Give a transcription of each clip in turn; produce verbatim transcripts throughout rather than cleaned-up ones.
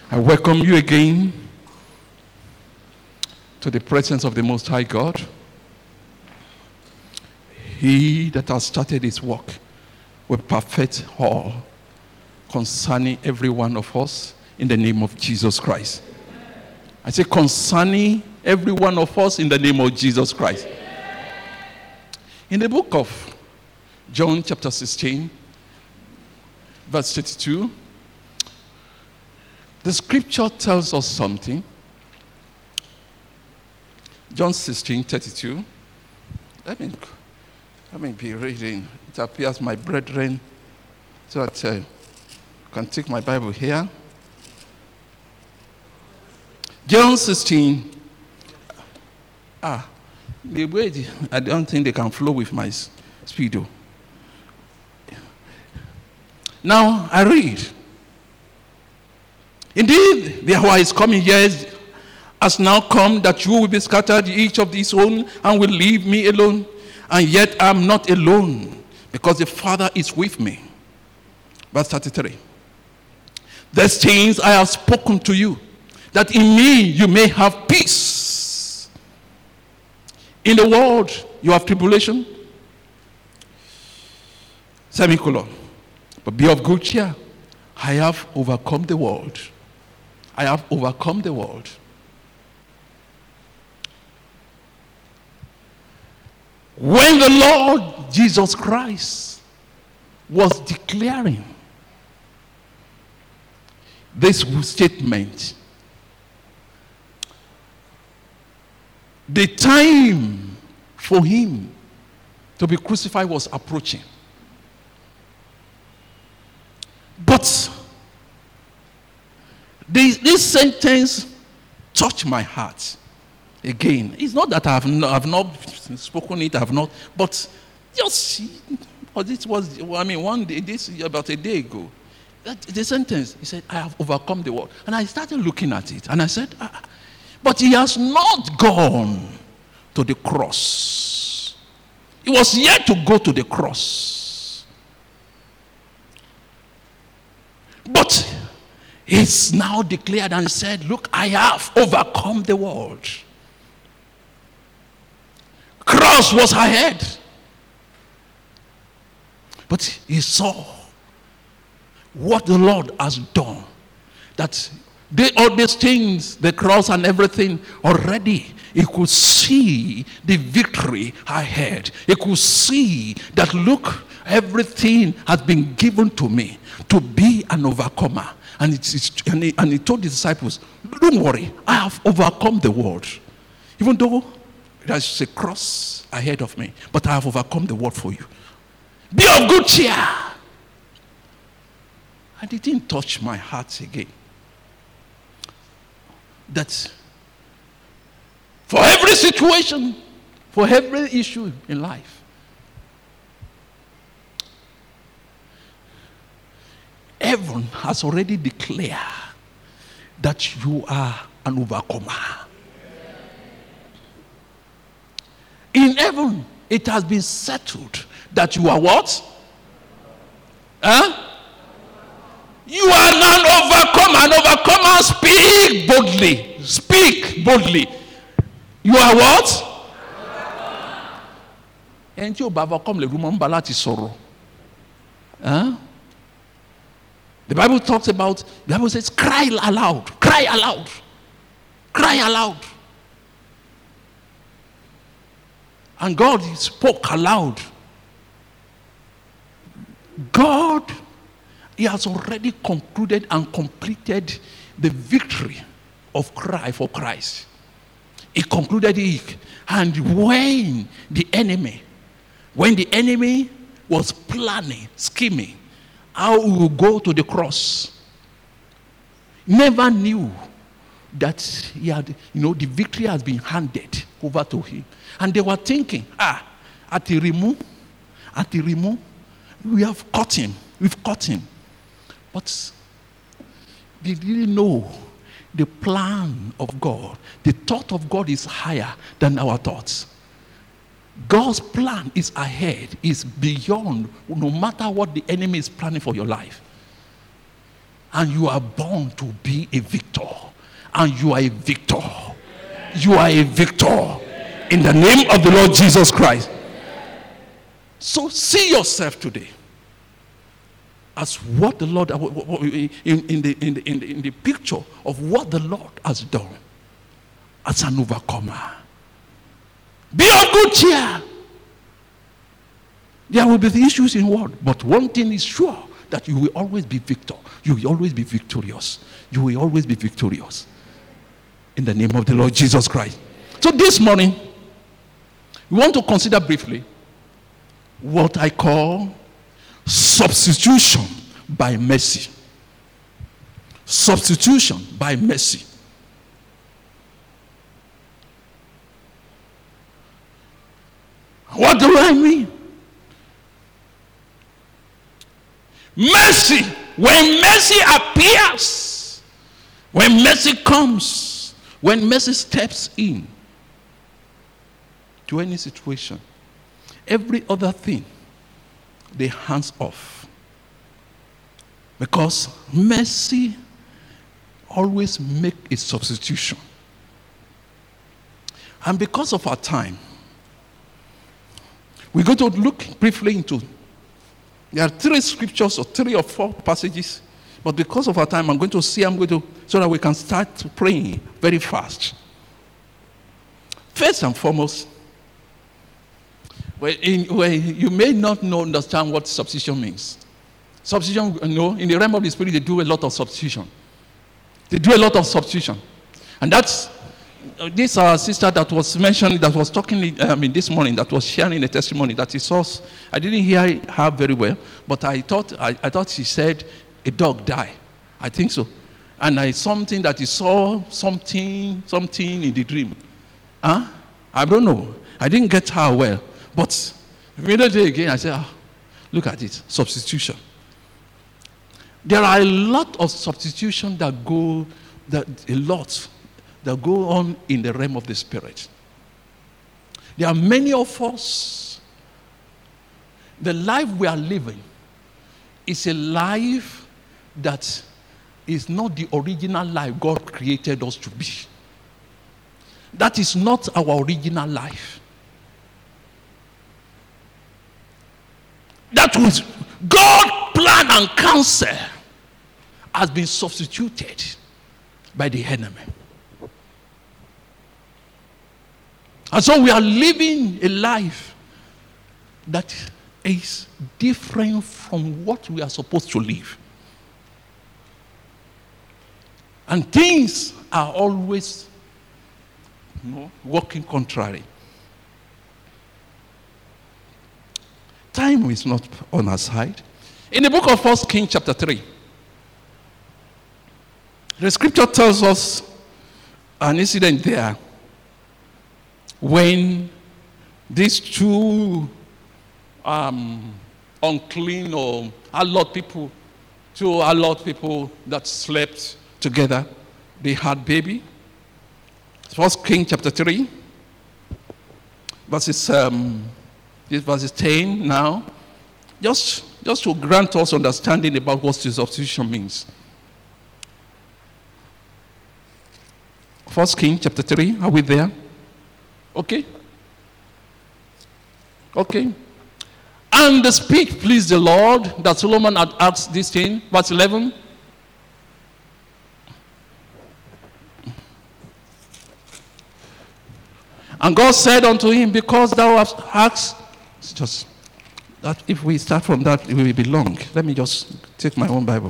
I welcome you again to the presence of the Most High God. He that has started his work will perfect all concerning every one of us in the name of Jesus Christ. I say concerning every one of us in the name of Jesus Christ. In the book of John chapter sixteen, verse thirty-two, the scripture tells us something. John sixteen, thirty-two. Let me, let me be reading. It appears, my brethren, so that I uh, can take my Bible here. John sixteen. Ah, the way I don't think they can flow with my speedo. Now I read. Indeed, the hour is coming, yes, has now come that you will be scattered, each of his own, and will leave me alone. And yet I am not alone, because the Father is with me. Verse thirty-three. These things I have spoken to you, that in me you may have peace. In the world you have tribulation. Semicolon. But be of good cheer. I have overcome the world. I have overcome the world. When the Lord Jesus Christ was declaring this statement, the time for him to be crucified was approaching. But this, this sentence touched my heart. Again, it's not that I have not, I have not spoken it, I have not, but just, this was, I mean, one day, this about a day ago, that, the sentence, he said, I have overcome the world. And I started looking at it, and I said, ah, but he has not gone to the cross. He was yet to go to the cross. But he's now declared and said, look, I have overcome the world. Cross was ahead. But he saw what the Lord has done. That they, all these things, the cross and everything, already he could see the victory ahead. He could see that, look, everything has been given to me to be an overcomer. And, it's, and, he, and he told the disciples, don't worry, I have overcome the world. Even though there's a cross ahead of me, but I have overcome the world for you. Be of good cheer. And it didn't touch my heart again. That for every situation, for every issue in life, heaven has already declared that you are an overcomer. In heaven, it has been settled that you are what? Huh? You are an overcomer. An overcomer, speak boldly. Speak boldly. You are what? And you overcome le rumba láti sọ̀rọ̀. Huh? The Bible talks about, the Bible says, cry aloud, cry aloud, cry aloud. And God spoke aloud. God, he has already concluded and completed the victory of cry for Christ. He concluded it. And when the enemy, when the enemy was planning, scheming, how he will go to the cross, never knew that he had, you know, the victory has been handed over to him. And they were thinking, ah, at the remove, at the remove, we have caught him, we've caught him. But they didn't know the plan of God. The thought of God is higher than our thoughts. God's plan is ahead, is beyond, no matter what the enemy is planning for your life. And you are born to be a victor. And you are a victor. You are a victor. In the name of the Lord Jesus Christ. So see yourself today as what the Lord, in, in, the, in, the, in, the, in the picture of what the Lord has done as an overcomer. Be of good cheer. There will be the issues in the world, but one thing is sure, that you will always be victor. You will always be victorious. You will always be victorious. In the name of the Lord Jesus Christ. So this morning, we want to consider briefly what I call substitution by mercy. Substitution by mercy. What do I mean? Mercy. When mercy appears, when mercy comes, when mercy steps in to any situation, every other thing, they hands off. Because mercy always make a substitution. And because of our time, we're going to look briefly into, there are three scriptures or three or four passages, but because of our time, I'm going to see, I'm going to, so that we can start praying very fast. First and foremost, well, in, well, you may not know, understand what substitution means. Substitution, you know, in the realm of the spirit, they do a lot of substitution. They do a lot of substitution. And that's, uh, this our sister that was mentioned, that was talking I mean, this morning, that was sharing a testimony that he saw. I didn't hear her very well, but I thought I, I thought she said a dog died. I think so. And I something that he saw something, something in the dream. Huh? I don't know. I didn't get her well. But immediately again, I said, oh, look at it, substitution. There are a lot of substitution that go, that a lot that go on in the realm of the spirit. There are many of us, the life we are living is a life that is not the original life God created us to be. That is not our original life. That was God's plan and counsel has been substituted by the enemy. And so we are living a life that is different from what we are supposed to live. And things are always, you know, working contrary. Time is not on our side. In the book of First Kings chapter three, the scripture tells us an incident there when these two um, unclean or allowed people, two allowed people that slept together, they had baby. First Kings chapter three, verses um, this verses ten now, just just to grant us understanding about what this substitution means. First Kings chapter three, are we there? Okay. Okay. And the speech pleased the Lord that Solomon had asked this thing. Verse eleven. And God said unto him, because thou hast asked, it's just that if we start from that, it will be long. Let me just take my own Bible.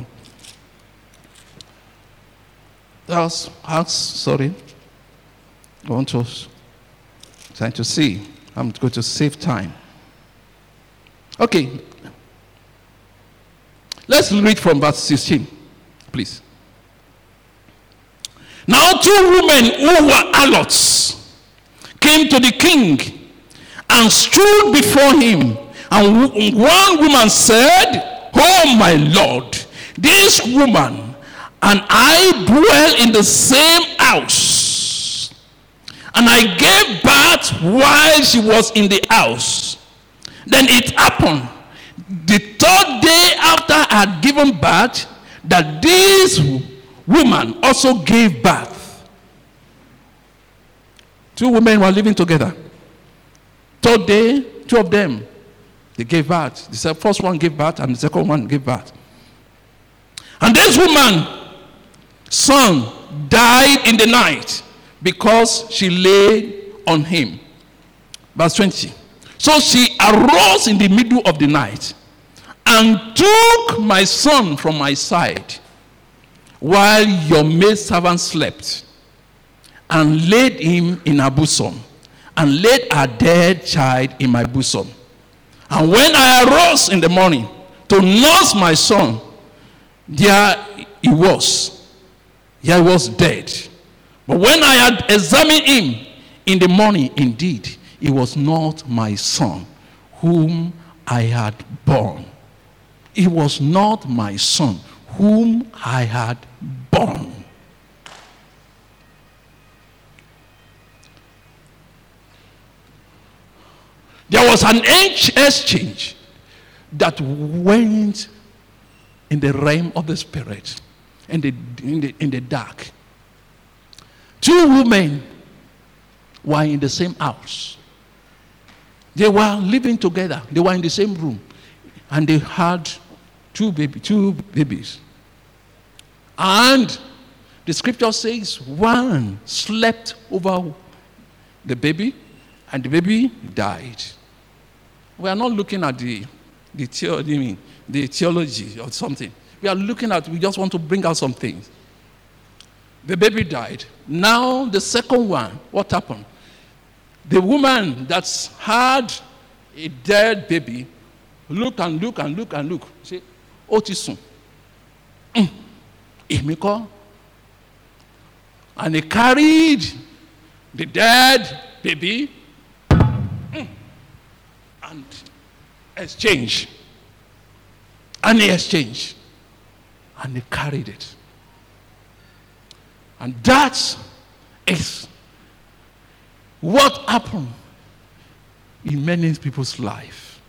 Thou hast asked, sorry. I want to try to see. I'm going to save time. Okay. Let's read from verse sixteen, please. Now two women who were harlots came to the king and stood before him. And one woman said, oh my Lord, this woman and I dwell in the same house. And I gave birth while she was in the house. Then it happened, the third day after I had given birth, that this woman also gave birth. Two women were living together. Third day, two of them, they gave birth. The first one gave birth and the second one gave birth. And this woman, son, died in the night because she lay on him. Verse twenty. So she arose in the middle of the night and took my son from my side while your maidservant slept, and laid him in her bosom, and laid her dead child in my bosom. And when I arose in the morning to nurse my son, there he was. There he was dead. But when I had examined him in the morning, indeed, he was not my son, whom I had born. He was not my son, whom I had born. There was an exchange that went in the realm of the spirit, in the, in the, in the dark. Two women were in the same house. They were living together. They were in the same room. And they had two, baby, two babies. And the scripture says one slept over the baby and the baby died. We are not looking at the, the, theology, the theology or something. We are looking at, we just want to bring out some things. The baby died. Now the second one, what happened? The woman that's had a dead baby look and look and look and look. Say, Otisun. Mm. And he carried the dead baby mm. and exchange. And he exchanged. And he carried it. And that is what happened in many people's life.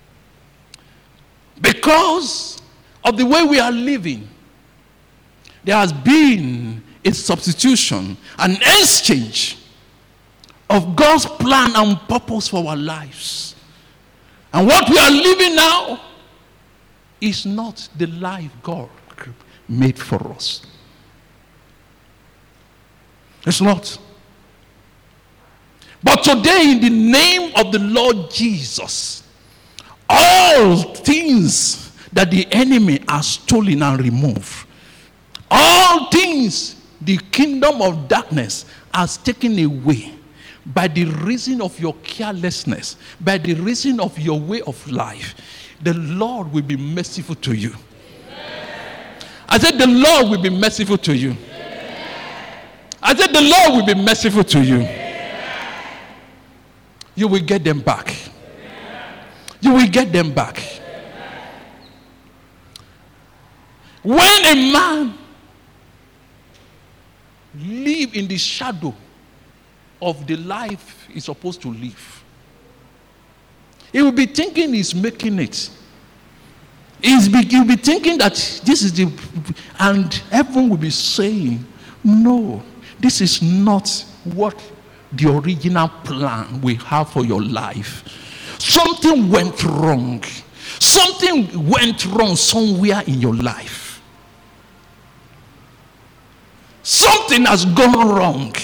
Because of the way we are living, there has been a substitution, an exchange of God's plan and purpose for our lives. And what we are living now is not the life God made for us. It's not. But today, in the name of the Lord Jesus, all things that the enemy has stolen and removed, all things the kingdom of darkness has taken away by the reason of your carelessness, by the reason of your way of life, the Lord will be merciful to you. Amen. I said the Lord will be merciful to you. Amen. I said the Lord will be merciful to you. Amen. You will get them back. Amen. You will get them back. Amen. When a man live in the shadow of the life he's supposed to live, he will be thinking he's making it. He's be, he'll be thinking that this is the, and heaven will be saying, no, this is not what the original plan we have for your life. Something went wrong. Something went wrong somewhere in your life. Something has gone wrong.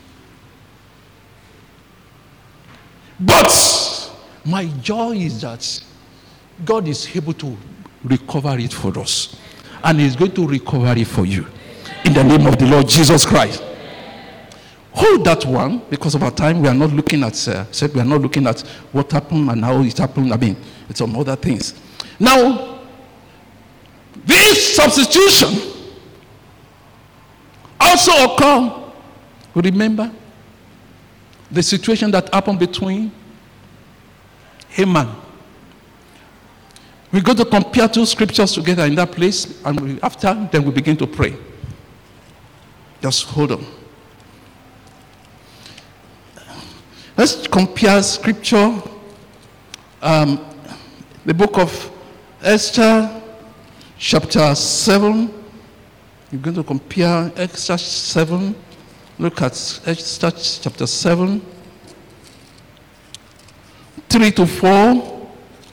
But my joy is that God is able to recover it for us. And He's going to recover it for you. In the name of the Lord Jesus Christ. Hold that one, because of our time. We are not looking at, uh, said we are not looking at what happened and how it happened. I mean, it's some other things. Now, this substitution also occur. Remember the situation that happened between Haman. We're going to compare two scriptures together in that place, and we, after, then we begin to pray. Just hold on. Let's compare scripture. Um, the book of Esther, chapter seven, You're going to compare Esther seven. Look at Esther chapter seven, three to four.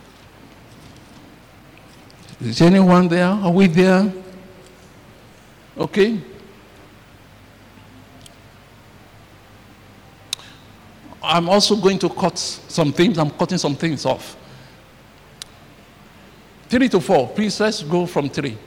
Is anyone there? Are we there? Okay. I'm also going to cut some things. I'm cutting some things off. Three to four. Please, let's go from three.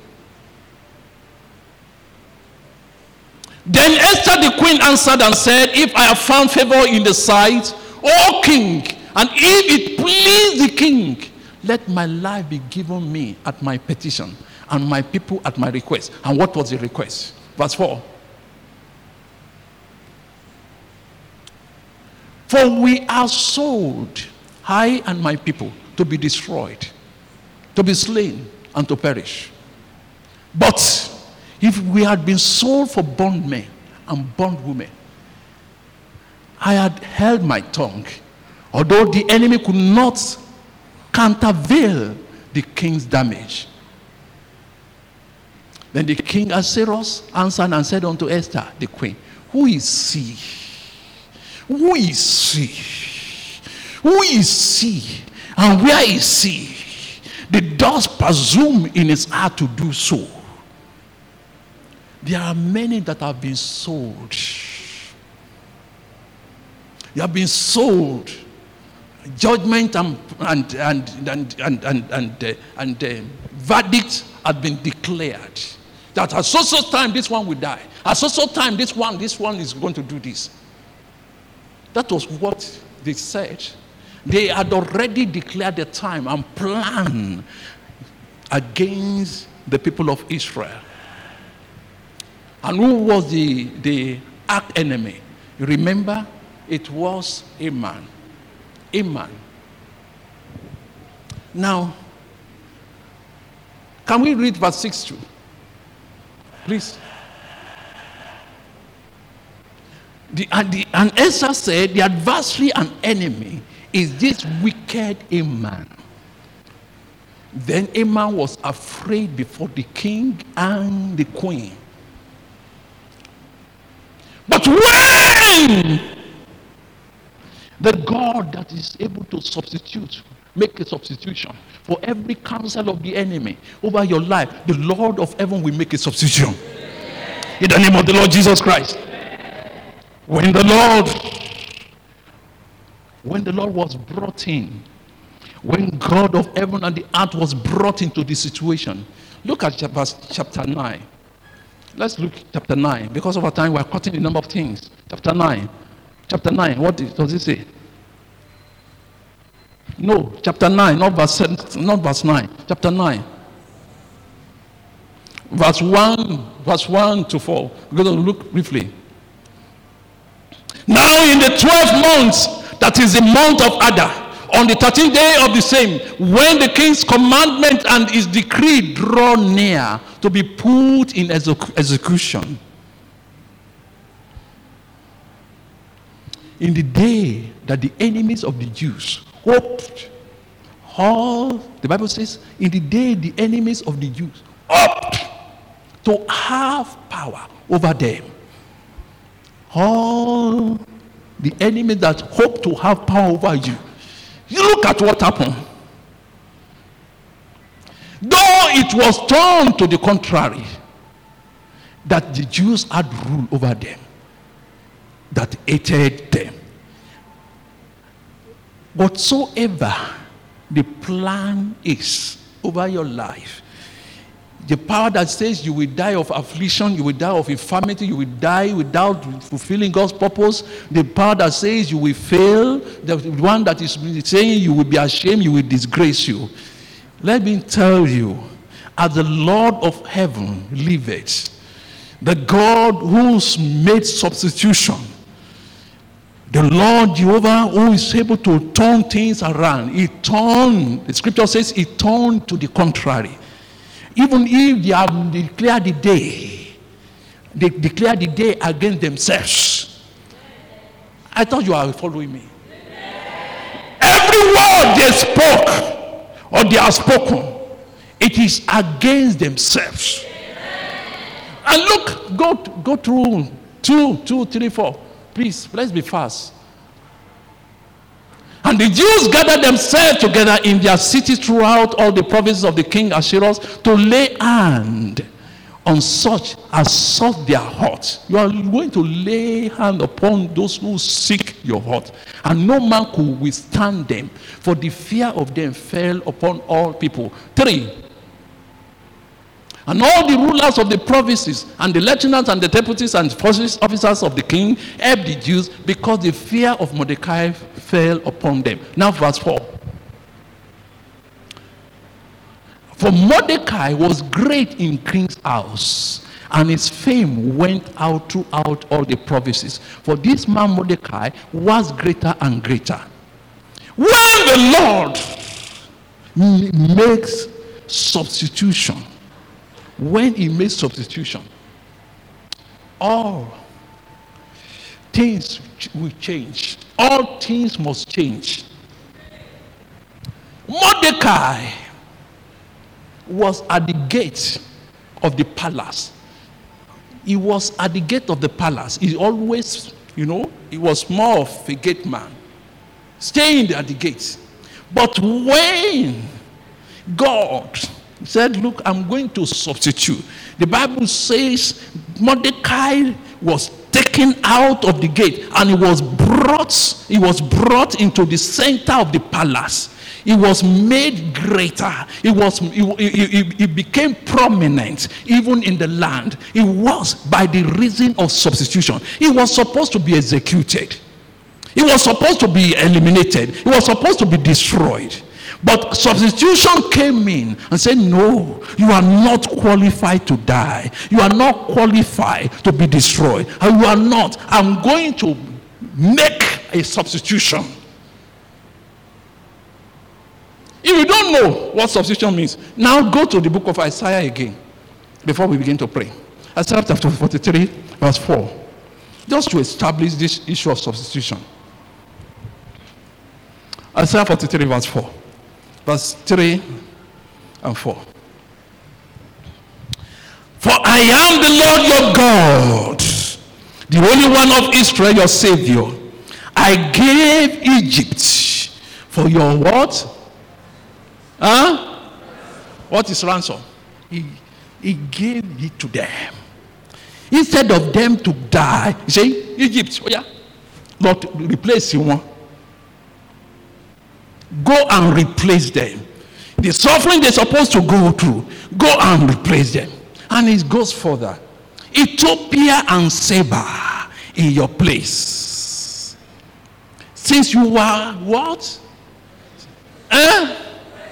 Then Esther the queen answered and said, if I have found favor in the sight, O king, and if it please the king, let my life be given me at my petition, and my people at my request. And what was the request? Verse four. For we are sold, I and my people, to be destroyed, to be slain, and to perish. But if we had been sold for bondmen and bondwomen, I had held my tongue, although the enemy could not countervail the king's damage. Then the king Ahasuerus answered and said unto Esther, the queen, who is he? Who is he? Who is he? And where is he? The does presume in his heart to do so. There are many that have been sold. They have been sold. Judgment and and and and and and and, uh, and uh, verdict had been declared. That at so so time this one will die. At so so time this one this one is going to do this. That was what they said. They had already declared the time and planned against the people of Israel. And who was the, the arch enemy? You remember? It was Haman. Haman. Now, can we read verse six too? Please. The, and, the, and Esther said, the adversary and enemy is this wicked Haman. Then Haman was afraid before the king and the queen. But when the God that is able to substitute, make a substitution for every counsel of the enemy over your life, the Lord of heaven will make a substitution. In the name of the Lord Jesus Christ. When the Lord, when the Lord was brought in, when God of heaven and the earth was brought into the situation, look at verse chapter nine. Let's look at chapter nine. Because of our time, we're cutting a number of things. Chapter nine. Chapter nine, what does it say? No, chapter nine, not verse seven, not verse nine. Chapter nine. Verse one, verse one to four. We're going to look briefly. Now in the twelfth month, that is the month of Adar, on the thirteenth day of the same, when the king's commandment and his decree draw near to be put in exec- execution. In the day that the enemies of the Jews hoped, all, the Bible says, in the day the enemies of the Jews hoped to have power over them. All the enemies that hope to have power over you. You look at what happened. Though it was turned to the contrary, that the Jews had rule over them, that hated them. Whatsoever the plan is over your life, the power that says you will die of affliction, you will die of infirmity, you will die without fulfilling God's purpose, the power that says you will fail, the one that is saying you will be ashamed, you will disgrace you. Let me tell you, as the Lord of heaven liveth, the God who's made substitution, the Lord Jehovah who is able to turn things around, he turned, the scripture says he turned to the contrary. Even if they have declared the day, they declare the day against themselves. I thought you are following me. Every word they spoke or they have spoken, it is against themselves. And look, go go through two, two, three, four. Please, let's be fast. And the Jews gathered themselves together in their cities throughout all the provinces of the king Ahasuerus to lay hand on such as sought their heart. You are going to lay hand upon those who seek your heart, and no man could withstand them, for the fear of them fell upon all people. Three. And all the rulers of the provinces, and the lieutenants and the deputies and forces officers of the king helped the Jews, because the fear of Mordecai fell upon them. Now verse four. For Mordecai was great in king's house, and his fame went out throughout all the provinces. For this man Mordecai was greater and greater. When the Lord makes substitution, when he makes substitution, all things will change. All things must change. Mordecai was at the gate of the palace. He was at the gate of the palace. He always, you know, he was more of a gate man, staying at the gate. But when God said, look, I'm going to substitute, the Bible says Mordecai was taken out of the gate, and he was brought, he was brought into the center of the palace. He was made greater. He was he, he, he became prominent even in the land. It was by the reason of substitution. He was supposed to be executed. He was supposed to be eliminated. He was supposed to be destroyed. But substitution came in and said, no, you are not qualified to die. You are not qualified to be destroyed. And you are not. I'm going to make a substitution. If you don't know what substitution means, now go to the book of Isaiah again before we begin to pray. Isaiah chapter forty-three, verse four. Just to establish this issue of substitution. Isaiah forty-three, verse four. Verse three and four. For I am the Lord your God, the Holy One of Israel, your Savior. I gave Egypt for your what? Huh? What is ransom? He, he gave it to them. Instead of them to die, you say, Egypt, oh yeah, Lord, replace you one. Go and replace them. The suffering they're supposed to go through, go and replace them. And it goes further. Ethiopia and Seba in your place. Since you were what? Eh?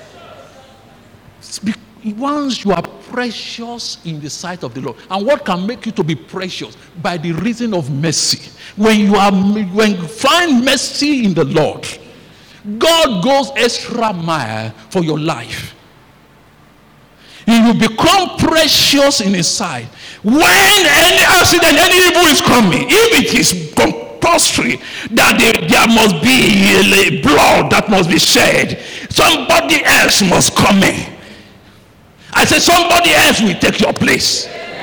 Once you are precious in the sight of the Lord. And what can make you to be precious? By the reason of mercy. When you are when you find mercy in the Lord, God goes extra mile for your life. You will become precious in his sight. When any accident, any evil is coming, if it is compulsory that there, there must be blood that must be shed, somebody else must come in. I said somebody else will take your place.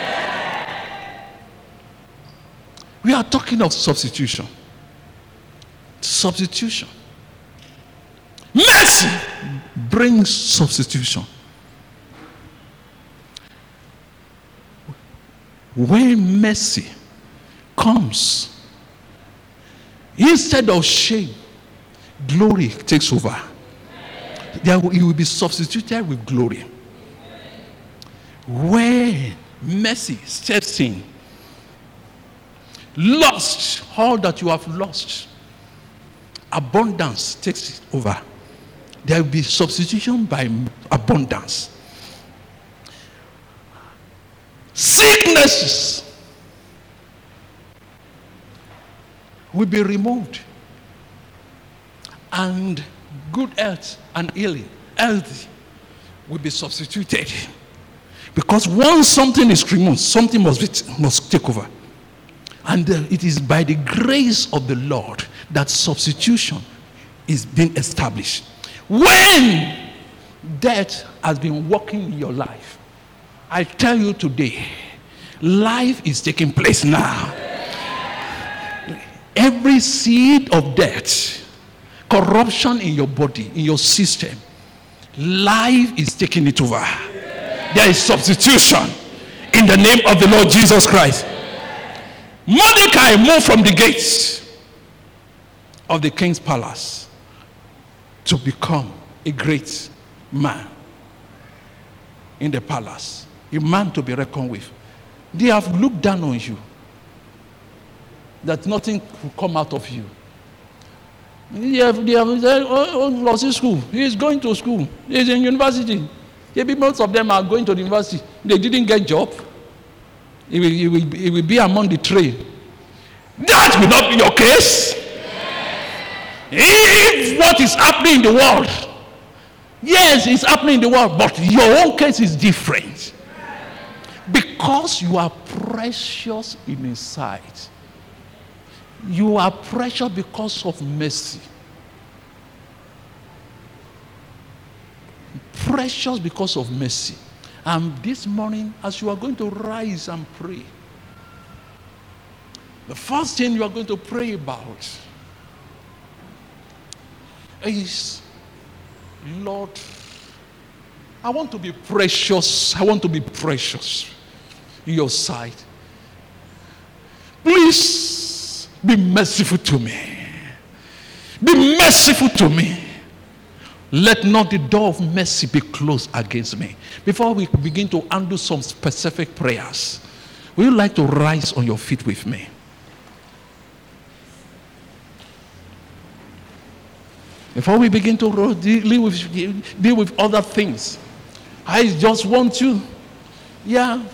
We are talking of substitution. Substitution. Mercy brings substitution. When mercy comes, instead of shame, glory takes over. There will, it will be substituted with glory. When mercy steps in, lost all that you have lost, abundance takes over. There will be substitution by abundance. Sicknesses will be removed, and good health and healing, health will be substituted. Because once something is removed, something must be, must take over. And uh, it is by the grace of the Lord that substitution is being established. When death has been working in your life, I tell you today, life is taking place now. Every seed of death, corruption in your body, in your system, life is taking it over. There is substitution in the name of the Lord Jesus Christ. Mordecai moved from the gates of the king's palace to become a great man in the palace, a man to be reckoned with. They have looked down on you, that nothing will come out of you. They have, they have said, oh, oh, lost his school. He is going to school. He is in university. Maybe most of them are going to the university. They didn't get job. He will, he will, he will be among the trade. That will not be your case. If what is happening in the world, yes, it's happening in the world, but your own case is different. Because you are precious in His sight. You are precious because of mercy. Precious because of mercy. And this morning, as you are going to rise and pray, the first thing you are going to pray about is, Lord, I want to be precious. I want to be precious in your sight. Please be merciful to me. Be merciful to me. Let not the door of mercy be closed against me. Before we begin to undo some specific prayers, would you like to rise on your feet with me? Before we begin to deal with, deal with other things, I just want you, yeah,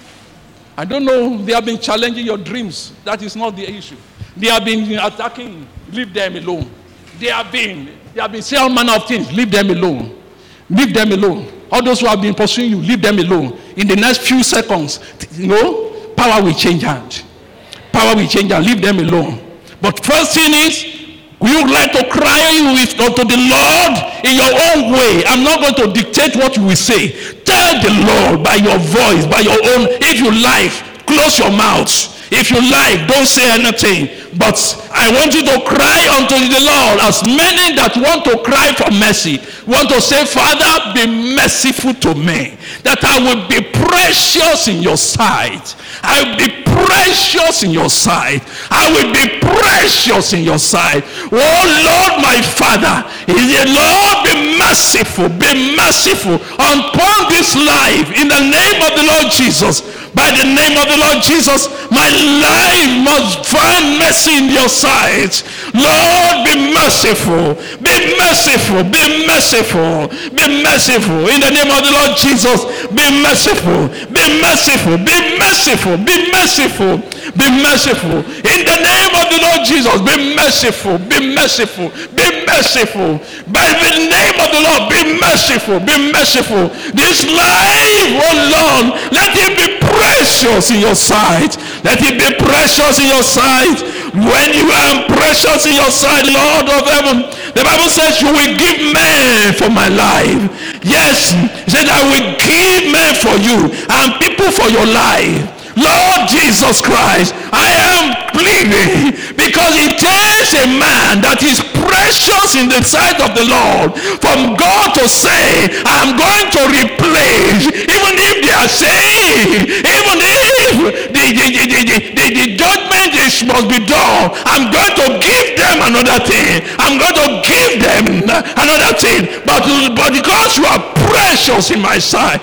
I don't know, they have been challenging your dreams. That is not the issue. They have been attacking, leave them alone. They have been, they have been saying all manner of things, leave them alone. Leave them alone. All those who have been pursuing you, leave them alone. In the next few seconds, you know, power will change hand. Power will change hand, leave them alone. But first thing is, you would like to cry with unto the Lord in your own way. I'm not going to dictate what you will say. Tell the Lord by your voice, by your own. If you like, close your mouth. If you like, don't say anything. But I want you to cry unto the Lord. As many that want to cry for mercy, want to say, Father, be merciful to me, that I will be precious in your sight. I will be precious in your sight. I will be precious in your sight. Oh Lord, my Father, Lord, be merciful, be merciful upon this life in the name of the Lord Jesus. By the name of the Lord Jesus, my life must find mercy in your sight. Lord, be merciful, be merciful, be merciful, be merciful. In the name of the Lord Jesus, be merciful, be merciful, be merciful, be merciful, be merciful. In the name of the Lord Jesus, be merciful, be merciful, be merciful. By the name of the Lord, be merciful, be merciful. This life, oh Lord, let it be precious in your sight. Let it be precious in your sight. When you are precious in your sight, Lord of heaven, the Bible says you will give men for my life. Yes, it said I will give men for you and people for your life. Lord Jesus Christ, I am pleading because it takes a man that is precious in the sight of the Lord from God to say, I'm going to replace, even if they are saying, even if the, the, the, the, the, the judgment is, must be done, I'm going to give them another thing. I'm going to give them another thing. But, but because you are precious in my sight,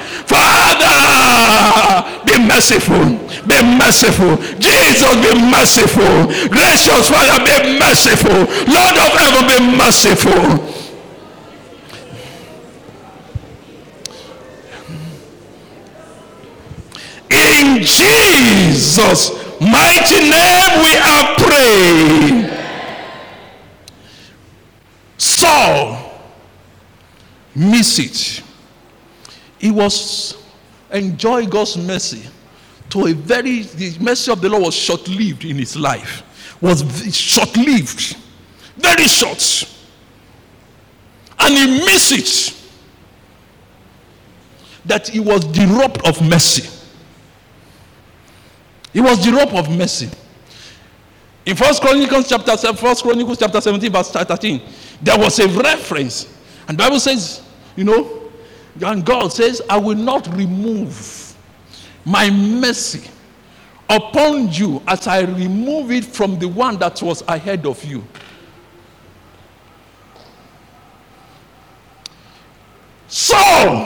Father, be merciful. Be merciful. Jesus, be merciful. Gracious Father, be merciful. Lord of heaven, be merciful. In Jesus' mighty name we are praying. Saul missed it. He was enjoying God's mercy to a very, the mercy of the Lord was short-lived in his life. Was short-lived. Very short. And he missed it. That he was the robe of mercy. It was the rope of mercy. In First Chronicles chapter seven, First Chronicles chapter seventeen, verse thirteen, there was a reference, and the Bible says, you know, and God says, I will not remove my mercy upon you as I remove it from the one that was ahead of you. So,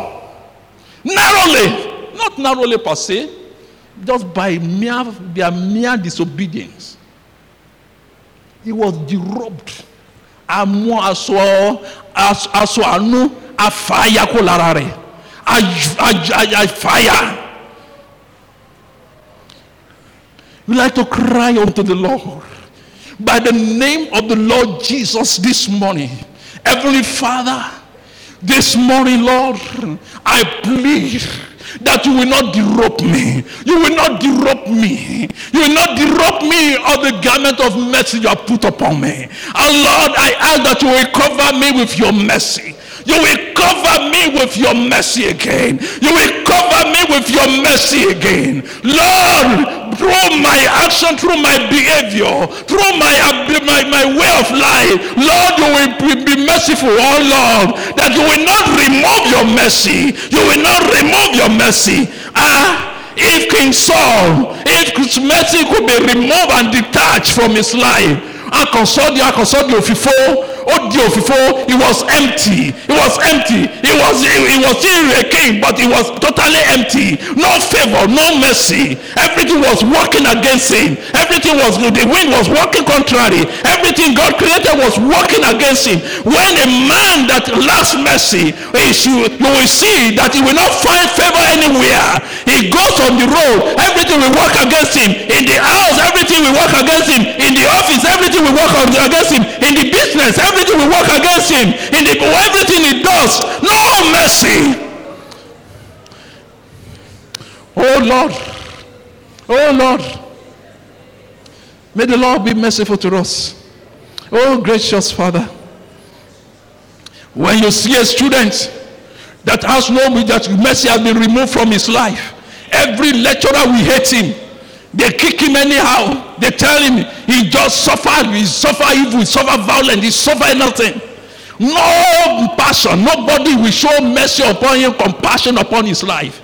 narrowly, not narrowly per se, just by mere, their mere disobedience, he was derobed. Amo aso aso anu afaya ko lara re. Aj fire. We like to cry unto the Lord by the name of the Lord Jesus this morning. Heavenly Father, this morning, Lord, I plead that you will not derobe me. You will not derobe me. You will not derobe me of the garment of mercy you have put upon me. And Lord, I ask that you will cover me with your mercy. You will cover me with your mercy again. You will cover me with your mercy again. Lord, through my action, through my behavior, through my, my, my way of life, Lord, you will be merciful, oh Lord, that you will not remove your mercy. You will not remove your mercy. Ah, if King Saul, if his mercy could be removed and detached from his life, I consult you, I consult you, oh dear, he was empty. He was empty. He was he was still a king, but he was totally empty. No favor, no mercy. Everything was working against him. Everything was good. The wind was working contrary. Everything God created was working against him. When a man that lacks mercy, you will see that he will not find favor anywhere. He goes on the road, everything will work against him. In the house, everything will work against him. In the office, everything will work against him. In the business, everything will work against him. In the everything he does, no mercy. Oh Lord, oh Lord, may the Lord be merciful to us. Oh gracious Father, when you see a student that has no that mercy has been removed from his life, every lecturer will hate him. They kick him anyhow. They tell him he just suffered, he suffer evil, he suffer violence, he suffer nothing. No passion, nobody will show mercy upon him, compassion upon his life.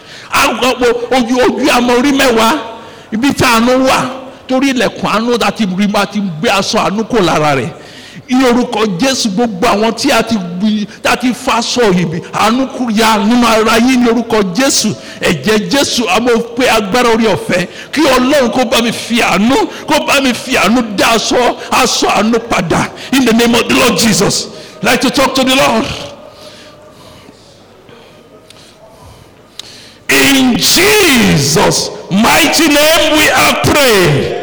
Ibi tí àánú wà torí ilẹ̀kùn àánú láti gbé aṣọ àánú kò lára rẹ̀. Ní orúkọ Jésù, gbogbo àwọn tí a ti tá ti fa aṣọ ìbí àánú kúrìá nínú ara yín ní orúkọ Jésù. Ẹ̀jẹ̀ Jésù àmọ́ pé agbára orí ọ̀fẹ́ kí Ọlọ́run kó bá mi fi àánú kó bá mi fi àánú dá aṣọ aṣọ àánú padà. In the name of the Lord Jesus. Like to talk to the Lord. In Jesus' mighty name we have prayed.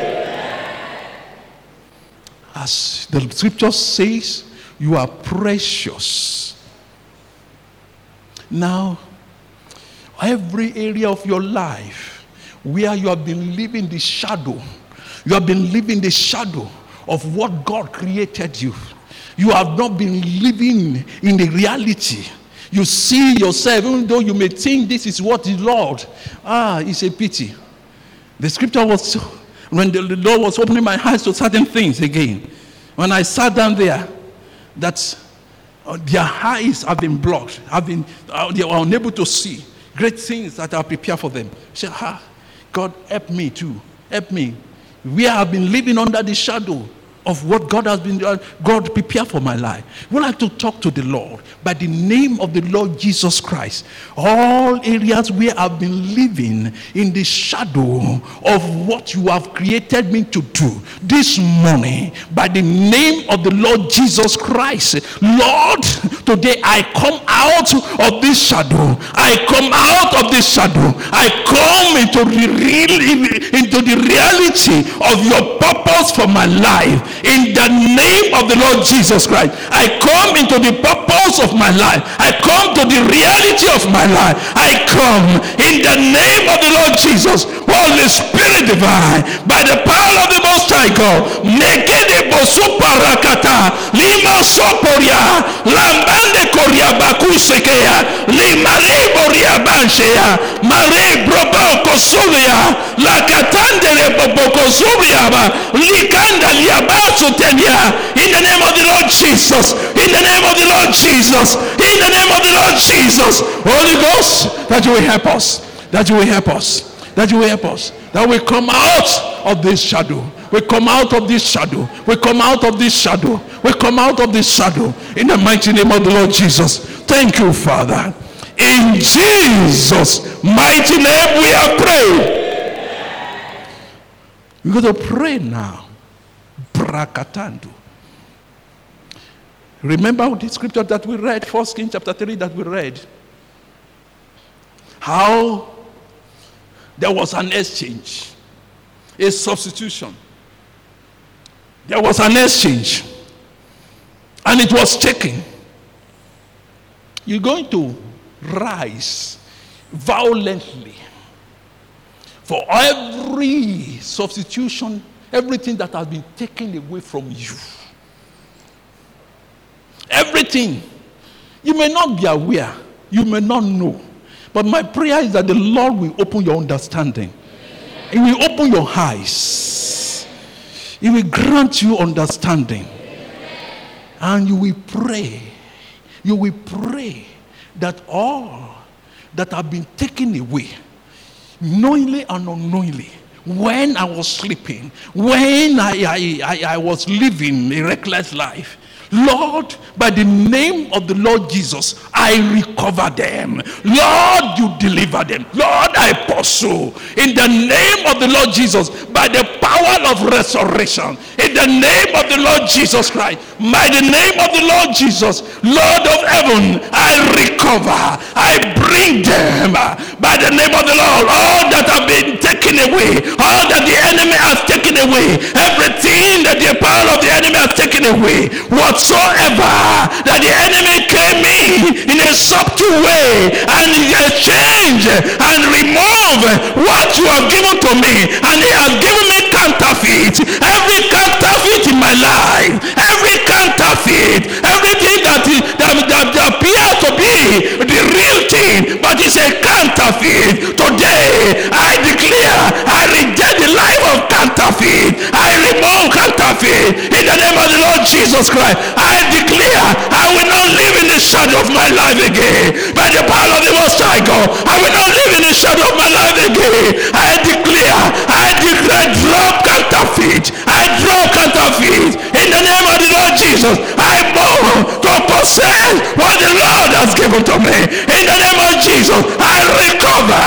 As the scripture says, you are precious. Now, every area of your life where you have been living the shadow, you have been living the shadow of what God created you. You have not been living in the reality. You see yourself, even though you may think this is what the Lord, ah, it's a pity. The scripture was, when the Lord was opening my eyes to certain things again, when I sat down there, that uh, their eyes have been blocked, have been, uh, they are unable to see great things that are prepared for them. I said, ah, God, help me too, help me. We have been living under the shadow of what God has been uh, God prepared for my life. We like to talk to the Lord by the name of the Lord Jesus Christ. All areas where I've been living in the shadow of what you have created me to do this morning, by the name of the Lord Jesus Christ, Lord, today I come out of this shadow. I come out of this shadow. I come into the real, into the reality of your purpose for my life. In the name of the Lord Jesus Christ, I come into the purpose of my life. I come to the reality of my life. I come in the name of the Lord Jesus. Holy Spirit divine, by the power of the Most High High God. Megede bosuparakata. Lima soporia. Lambande koria bakusekea. Lima liboria banshea. Mare broboko sovia. Lakatandere boboko soviaba. Likanda liabasu telia. In the name of the Lord Jesus. In the name of the Lord Jesus. In the name of the Lord Jesus. Holy Ghost, that you will help us. That you will help us. That you will help us. That we come out of this shadow. We come out of this shadow. We come out of this shadow. We come out of this shadow. In the mighty name of the Lord Jesus. Thank you, Father. In Jesus' mighty name we are praying. We're going to pray now. Brakatandu. Remember the scripture that we read, First Kings chapter three that we read. How there was an exchange, a substitution. There was an exchange, and it was taken. You're going to rise violently for every substitution, everything that has been taken away from you. Everything. You may not be aware, you may not know, but my prayer is that the Lord will open your understanding. He will open your eyes. He will grant you understanding. And you will pray. You will pray that all that have been taken away, knowingly and unknowingly, when I was sleeping, when I, I, I, I was living a reckless life, Lord, by the name of the Lord Jesus, I recover them. Lord, you deliver them. Lord, I pursue. In the name of the Lord Jesus, by the power of resurrection, in the name of the Lord Jesus Christ, by the name of the Lord Jesus, Lord of heaven, I recover. I bring them by the name of the Lord. All that have been taken away, all that the enemy has taken away, everything that the power of the enemy has taken away, whatsoever that the enemy came in in a subtle way and exchange and remove what you have given to me, and he has given me counterfeit. Every counterfeit in my life, every counterfeit, everything that, that, that appears to be the real thing but is a counterfeit, today I declare I reject the life of counterfeit. I remove counterfeit in the name of the Lord Jesus Christ. I declare I will not live in the shadow of my life again. By the power of the Most High God, I will not live in the shadow of my life again. I declare, I declare, drop counterfeit. I drop counterfeit in the name of the Lord Jesus. I move to possess what the Lord has given to me. In the name of Jesus, I recover.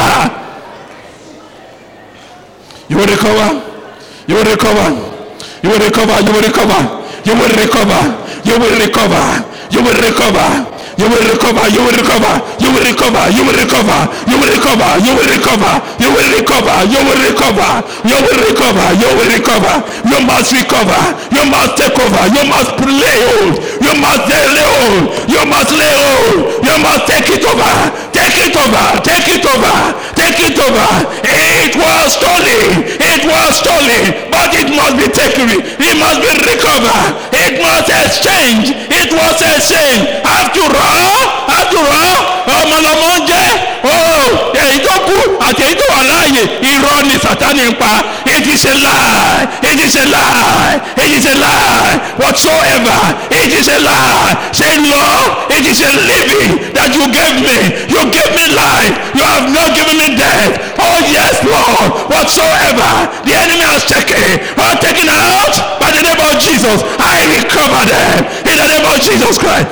You will recover. You will recover. You will recover. You will recover. You will recover. You will recover. You will recover. You will recover. You will recover. You will recover. You will recover. You will recover. You will recover. You will recover. You will recover. You will recover. You will recover. You must recover. You must take over. You must lay hold. You must lay hold. You must lay hold. You must take it over. Take it over. Take it over. Take it over. It was stolen. It was stolen. But it must be taken. It must be recovered. It must exchange. It was exchanged. After all, after all, ọmọ lọmọ ń jẹ́ oh èyí tó kú àti èyí tó wà láàyè irọ́ ni Sátánì ń pa. It is a lie. It is a lie. It is a lie. Whatsoever, it is a lie. Say, Lord, it is a living that you gave me. You gave me life. You have not given me death. Oh yes, Lord. Whatsoever the enemy has taken or taken out, by the name of Jesus, I recover them. In the name of Jesus Christ.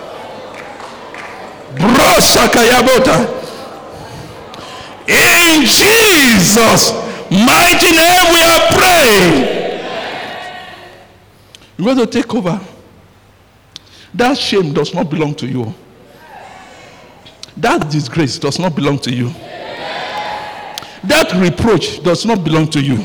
In Jesus' mighty name we are praying. You want to take over. That shame does not belong to you. That disgrace does not belong to you. That reproach does not belong to you.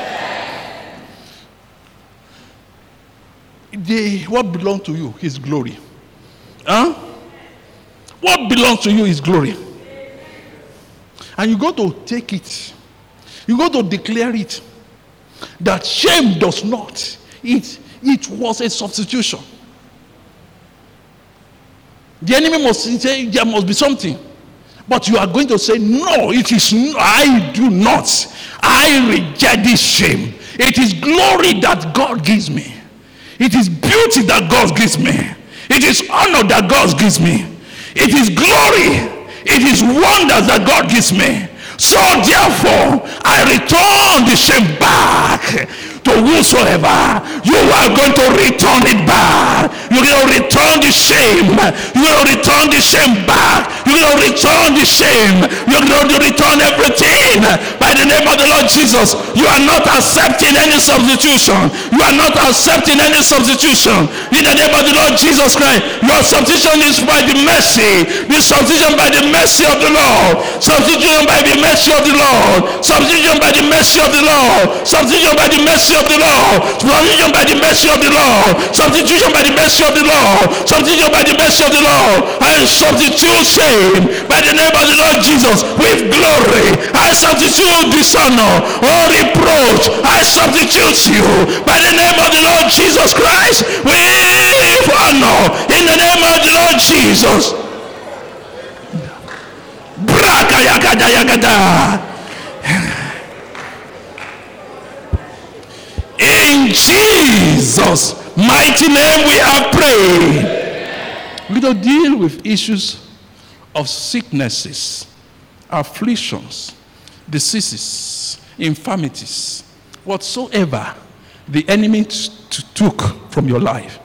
The, what belongs to you is glory. Huh? What belongs to you is glory. And you got to take it. You got to declare it. that shame does not. It, it was a substitution. The enemy must say there must be something. But you are going to say, no, it is, I do not. I reject this shame. It is glory that God gives me. It is beauty that God gives me. It is honor that God gives me. It is glory. It is wonders that God gives me. So therefore, I return the shame back to whosoever. You are going to return it back. You're going to return the shame. You're going to return the shame back. You're going to return the shame. You're going to return everything by the name of the Lord Jesus. You are not accepting any substitution. You are not accepting any substitution. In the name of the Lord Jesus Christ, your substitution is by the mercy. The substitution by the mercy of the Lord. Substitution by the mercy of the Lord. Substitution by the mercy of the Lord. Substitution by the mercy of the Lord. Substitution by the mercy of the Lord. Substitution by the mercy of the Lord. Substitution by the mercy of the Lord. I substitute shame by the name of the Lord Jesus with glory. I substitute dishonor or reproach. I substitute you by the name of the Lord Jesus Christ with honor in the name of the Lord Jesus. Braka yagada yagada. In Jesus' mighty name we have prayed. We don't deal with issues of sicknesses, afflictions, diseases, infirmities, whatsoever the enemy t- t- took from your life.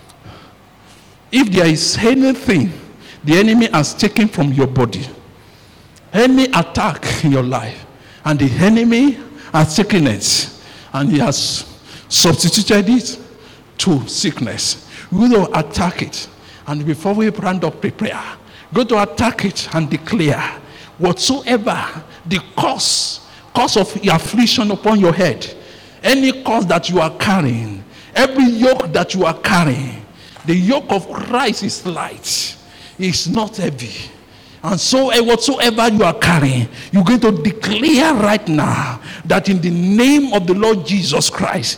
If there is anything the enemy has taken from your body, any attack in your life, and the enemy has taken it, and he has substituted it to sickness, we will attack it. And before we round up the prayer, go to attack it and declare whatsoever the cause, cause of affliction upon your head, any cause that you are carrying, every yoke that you are carrying, the yoke of Christ is light, it's not heavy. And so whatsoever you are carrying, you're going to declare right now that in the name of the Lord Jesus Christ,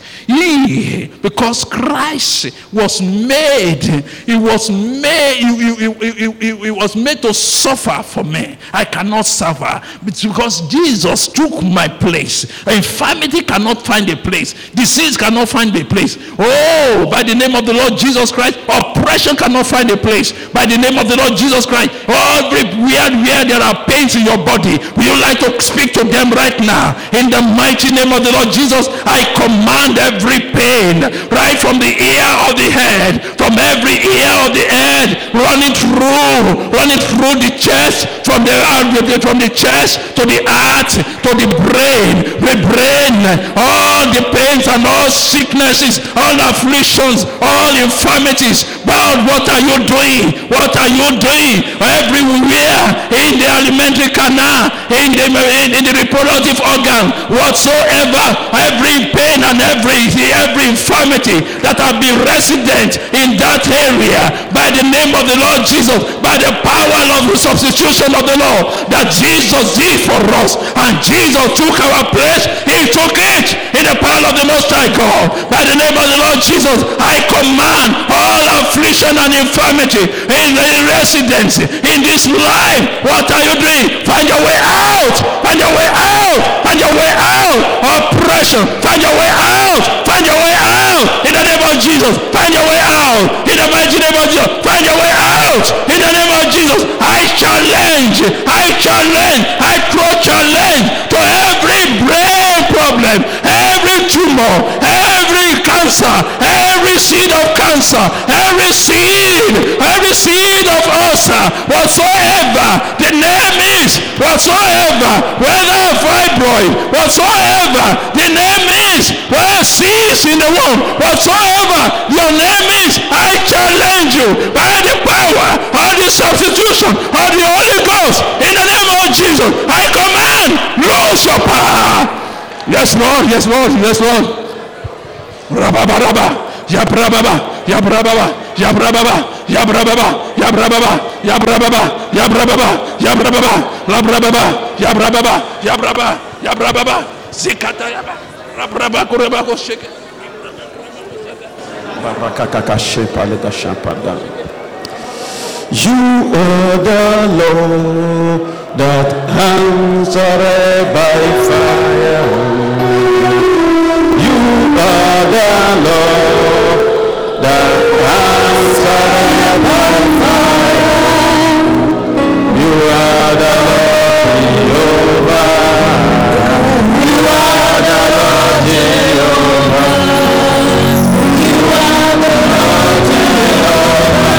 he, because Christ was made, he was made, he, he, he, he, he was made to suffer for me. I cannot suffer because Jesus took my place. Infirmity cannot find a place. Disease cannot find a place. Oh, by the name of the Lord Jesus Christ, oppression cannot find a place. By the name of the Lord Jesus Christ, every where, where there are pains in your body, will you like to speak to them right now? In the mighty name of the Lord Jesus, I command every pain right from the ear of the head, from every ear of the head, running through, running through the chest, from the from the chest to the heart, to the brain, the brain, all the pains and all sicknesses, all afflictions, all infirmities. God, what are you doing? What are you doing? Everywhere in the alimentary canal, in the, in, in the reproductive organ, whatsoever, every pain and every every infirmity that have been resident in that area, by the name of the Lord Jesus, by the power of the substitution of the Lord that Jesus did for us, and Jesus took our place, he took it in the power of the Most High God. By the name of the Lord Jesus, I command all affliction and infirmity in the residence in this life. What are you doing? Find your way out. Find your way out. Find your way out. Oppression. Find your way out. Find your way out. In the name of Jesus. Find your way out. In the mighty name of Jesus. Find your way out. In the name of Jesus. I challenge. I challenge. I throw challenge to every brain problem, every tumor, every cancer, every seed of cancer, every seed, every seed of ulcer, whatsoever the name is, whatsoever, whether fibroid, whatsoever the name is, whether seeds in the womb, whatsoever your name is, I challenge you by the power of the substitution of the Holy Ghost. In the name of Jesus, I command, lose your power. Yes, Lord, yes, Lord, yes, Lord. Rababa, rabba, yabrababa, yabrababa, yabrababa, yabrababa, yabrababa, yabrababa, yabrababa, yabrababa, labrababa, yabrababa, yabrababa, yabrababa, zikata yaba. You are the Lord that answered by fire. You are the Lord that answered by fire. You are the Lord Jehovah. You are the Lord Jehovah. You are the Lord Jehovah.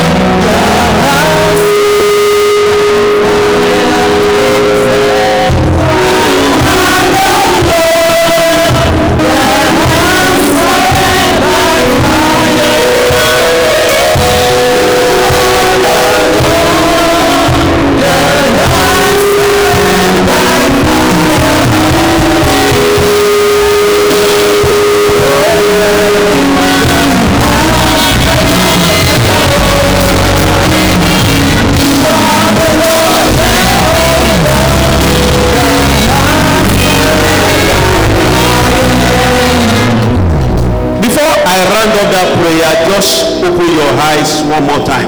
I round up that prayer, just open your eyes one more time.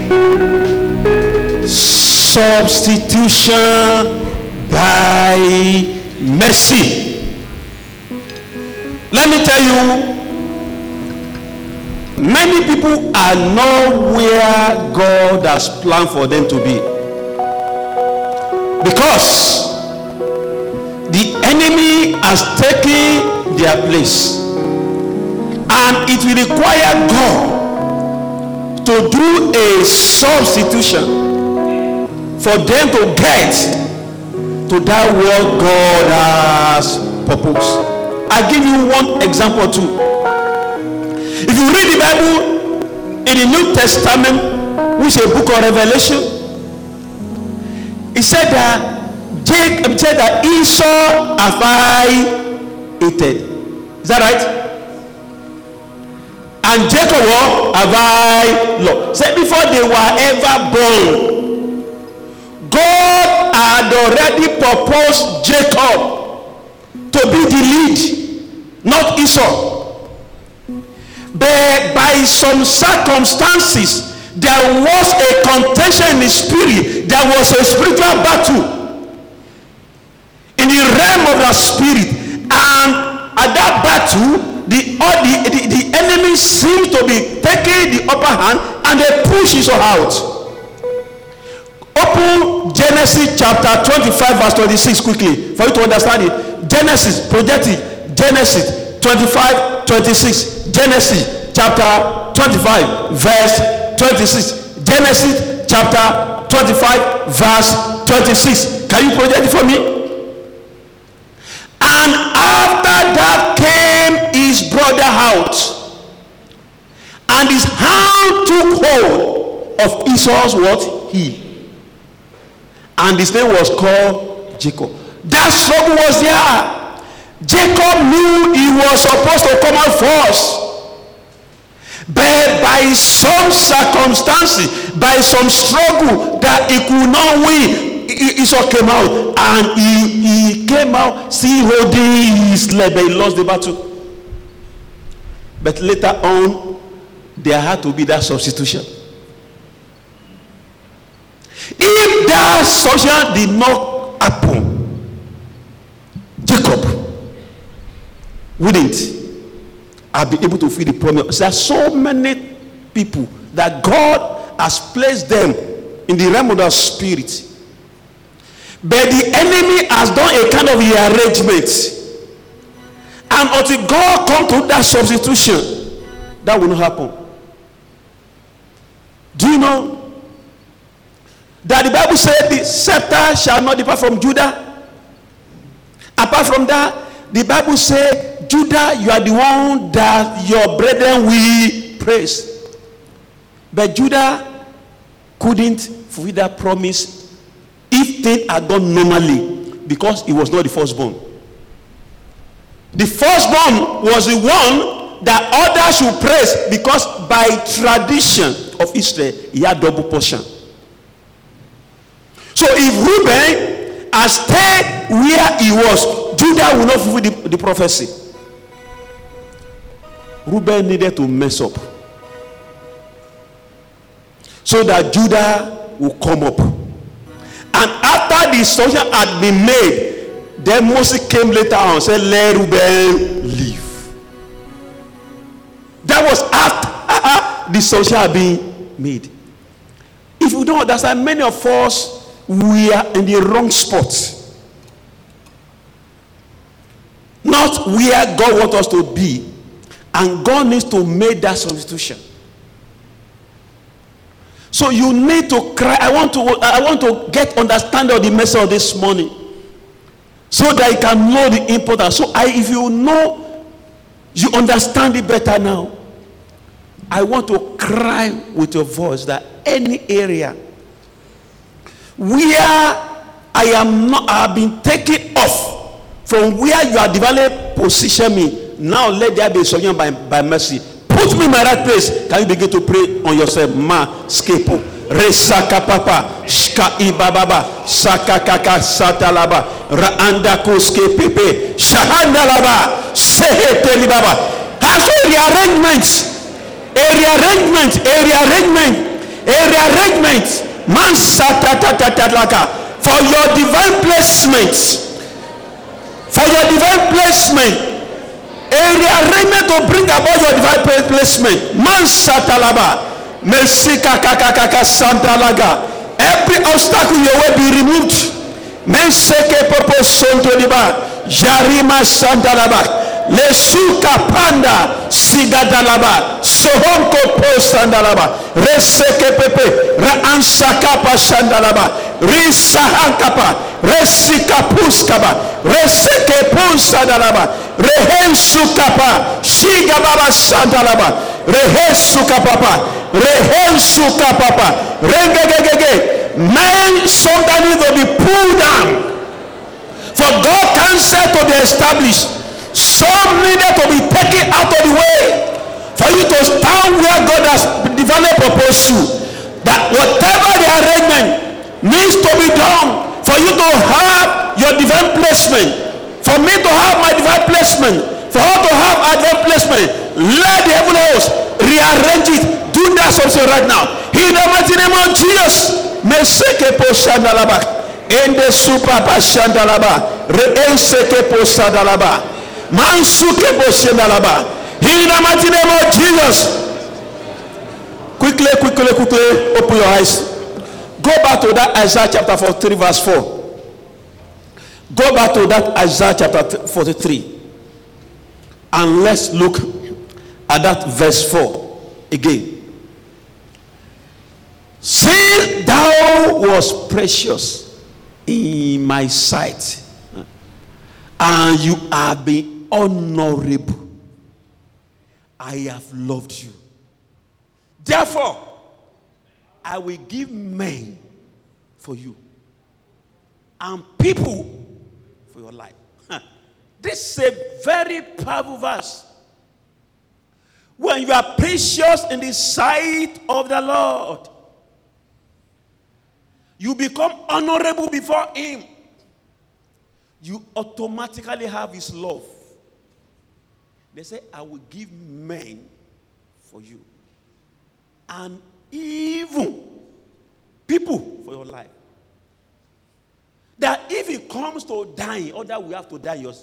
Substitution by mercy. Let me tell you, many people are not where God has planned for them to be, because the enemy has taken their place. And it will require God to do a substitution for them to get to that what God has proposed. I'll give you one example too. If you read the Bible in the New Testament, which is a book of Revelation, it said that Jacob said that Esau have I hated. Is that right? And Jacob have I loved. Said before they were ever born, God had already proposed Jacob to be the lead, not Esau. But by some circumstances, there was a contention in the spirit. There was a spiritual battle in the realm of the spirit, and at that battle, The, uh, the, the, the enemy seems to be taking the upper hand, and they push Esau out. Open Genesis chapter twenty-five verse twenty-six quickly for you to understand it. Genesis, project it. Genesis twenty-five twenty-six. Genesis chapter twenty-five verse twenty-six. Genesis chapter twenty-five verse twenty-six. Can you project it for me? And after that came his brother out, and his hand took hold of Esau's what? Heel. And his name was called Jacob. That struggle was there. Jacob knew he was supposed to come out first. But by some circumstances, by some struggle that he could not win, Esau came out, and he, he came out still holding his leg, but he lost the battle. But later on, there had to be that substitution. If that substitution did not happen, Jacob wouldn't have been able to fulfill the promise. There are so many people that God has placed them in the realm of the spirit, but the enemy has done a kind of rearrangement, and until God comes to that substitution, that will not happen. Do you know that the Bible said the scepter shall not depart from Judah? Apart from that, the Bible said, Judah, you are the one that your brethren will praise. But Judah couldn't fulfill that promise if things are done normally, because he was not the firstborn. The firstborn was the one that others should praise, because by tradition of Israel, he had double portion. So if Reuben has stayed where he was, Judah will not fulfill the the prophecy, Reuben needed to mess up so that Judah will come up. And after the instruction had been made, then Moses came later on and said, let Reuben leave. That was after the instruction had been made. If you don't understand, many of us, we are in the wrong spot. Not where God wants us to be. And God needs to make that substitution. So you need to cry. I want to I want to get understanding of the message of this morning, so that you can know the importance. So I, if you know, you understand it better now. I want to cry with your voice that any area where I am not, I have been taken off from where you are developed, position me. Now let there be something by, by mercy. Put me in my right place. Can you begin to pray on yourself? Ma skepo resaka papa shka ibababa sakakaka satalaba raanda koske pepe shahandalaba sehete libaba. As a rearrangement, a rearrangement, a rearrangement, a rearrangement. Man satatatataka for your divine placement, for your divine placement. A rearrangement to bring about your divine placement. Man satalaba. Mesika kakakaka santalaga. Every obstacle your way be removed. Menseke popo sonto liba. Jarima santalaba. Lesuka panda sigadalaba. Sohonko po sandalaba. Reseke pepe. Raansaka pa sandalaba. Risahankapa. Resika puskaba. Reseke punsadalaba. Rehensukapa, Shigababa Santalaba, Rehensukapapa, Rehensukapapa, Regegege. Men sometimes will be pulled down for God counsel to be established. Some needed to be taken out of the way for you to stand where God has developed proposed you. That whatever the arrangement needs to be done for you to have your divine placement. For me to have my divine placement, for her to have our divine placement, let the heaven host rearrange it. Do that something right now. In the mighty name of Jesus. Meseke po shandalaba. Ende super pa shandalaba. Reenseke po shandalaba. Mansuke po shandalaba. In the mighty name of Jesus. Quickly, quickly, quickly, open your eyes. Go back to that Isaiah chapter forty-three, verse four. Go back to that Isaiah chapter forty-three and let's look at that verse four again. Say thou was precious in my sight, and you have been honorable. I have loved you. Therefore, I will give men for you and people for your life. This is a very powerful verse. When you are precious in the sight of the Lord, you become honorable before Him. You automatically have His love. They say, I will give men for you, and even people for your life. That if it comes to dying, or that we have to die yours.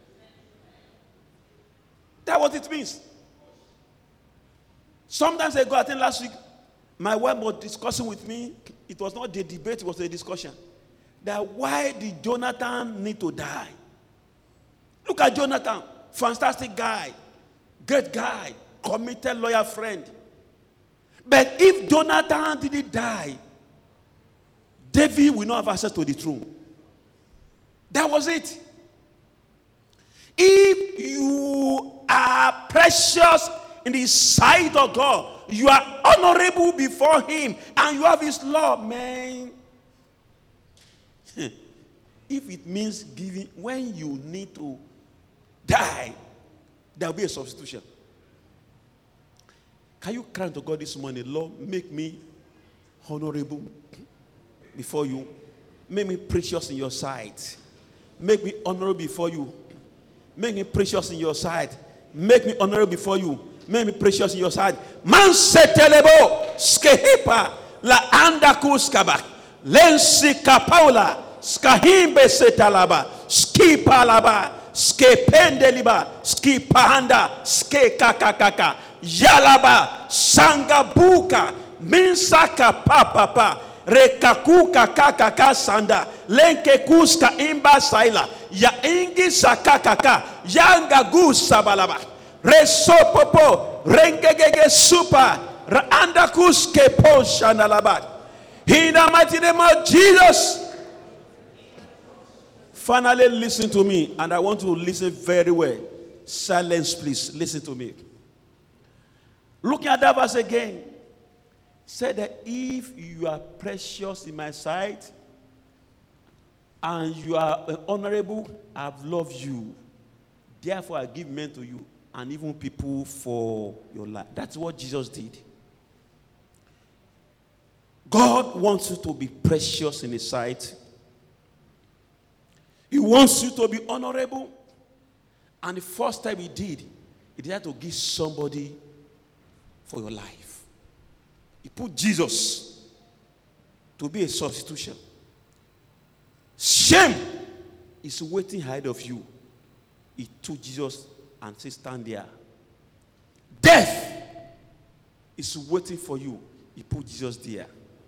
That's what it means. Sometimes I go, I think last week, my wife was discussing with me. It was not the debate, it was a discussion. That why did Jonathan need to die? Look at Jonathan, fantastic guy, great guy, committed lawyer friend. But if Jonathan didn't die, David will not have access to the throne. That was it. If you are precious in the sight of God, you are honorable before Him, and you have His love, man. If it means giving, when you need to die, there will be a substitution. Can you cry to God this morning? Lord, make me honorable before you. Make me precious in your sight. Make me honorable before you. Make me precious in your sight. Make me honorable before you. Make me precious in your sight. Man setelebo skehipa la anda kuskaba lensi kapaula skahimbe setalaba skipalaba skependeliba skipahanda skekakakaka yalaba sangabuka minsaka papapa rekakuka kakaka sanda lenke kuska imba saila ya ingi sakakaka yanga gusa balaba resopopo rengegege super raanda kuske poshanalaba. In the mighty name of Jesus. Finally, listen to me, and I want to listen very well. Silence, please. Listen to me. Looking at that verse again, said that if you are precious in my sight and you are honorable, I've loved you. Therefore, I give men to you and even people for your life. That's what Jesus did. God wants you to be precious in His sight. He wants you to be honorable. And the first time He did, He had to give somebody for your life. He put Jesus to be a substitution. Shame is waiting ahead of you. He took Jesus and said, stand there. Death is waiting for you. He put Jesus there.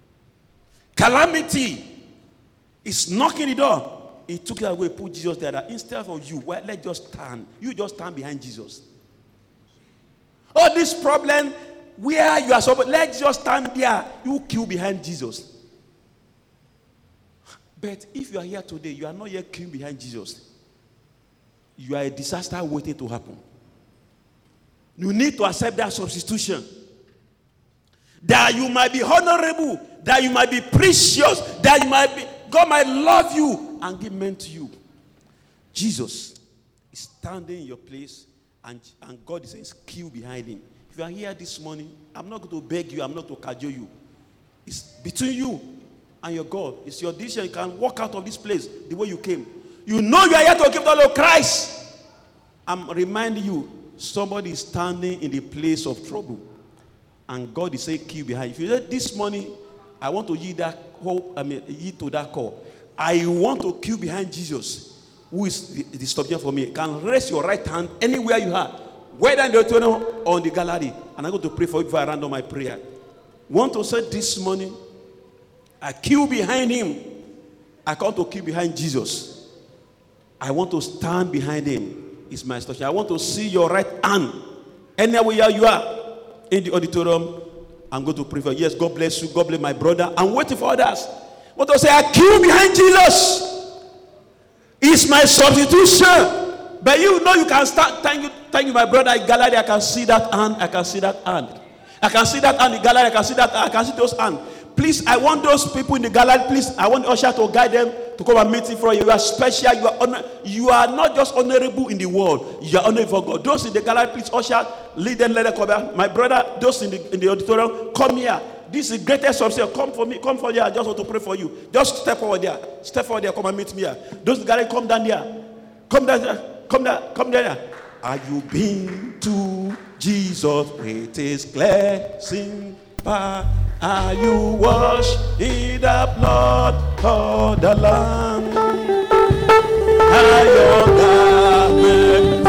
Calamity is knocking the door. He took it away, put Jesus there. That instead of you, well, let's just stand. You just stand behind Jesus. Oh, this problem where you are so, let's just stand there. You queue behind Jesus. But if you are here today, you are not yet queuing behind Jesus. You are a disaster waiting to happen. You need to accept that substitution. That you might be honorable, that you might be precious, that you might be, God might love you and give men to you. Jesus is standing in your place, and, and God is in queue behind Him. If you are here this morning, I'm not going to beg you, I'm not going to cajole you. It's between you and your God. It's your decision. You can walk out of this place the way you came. You know you are here to give the Lord Christ. I'm reminding you, somebody is standing in the place of trouble. And God is saying, queue behind. If you say this morning, I want to yield that call, I mean, yield to that call. I want to queue behind Jesus, who is the, the subject for me. You can raise your right hand anywhere you are, whether in the auditorium or in the gallery. And I'm going to pray for you before I round up my prayer. Want to say this morning, I queue behind Him. I come to queue behind Jesus. I want to stand behind Him. It's my instruction. I want to see your right hand anywhere you are. In the auditorium, I'm going to pray for you. Yes, God bless you. God bless my brother. I'm waiting for others. What I say, I queue behind Jesus. It's my substitution. But you know you can start. Thank you, thank you, my brother. In gallery, I can see that hand. I can see that hand. I can see that hand in gallery. I can see that. I can see those hands. Please, I want those people in the gallery. Please, I want Usher to guide them to come and meet in front of you. You are special. You are honor, You are not just honorable in the world. You are honorable for God. Those in the gallery, please, Usher, lead them. Let them come back. My brother, those in the in the auditorium, come here. This is the greatest substitution. Come for me. Come for here. I just want to pray for you. Just step forward there. Step forward there. Come and meet me here. Those in the gallery, come down there. Come down there. Come down. Come down there. Are you been to Jesus? It is cleansing power. Are you washed in the blood of the Lamb? Are your garments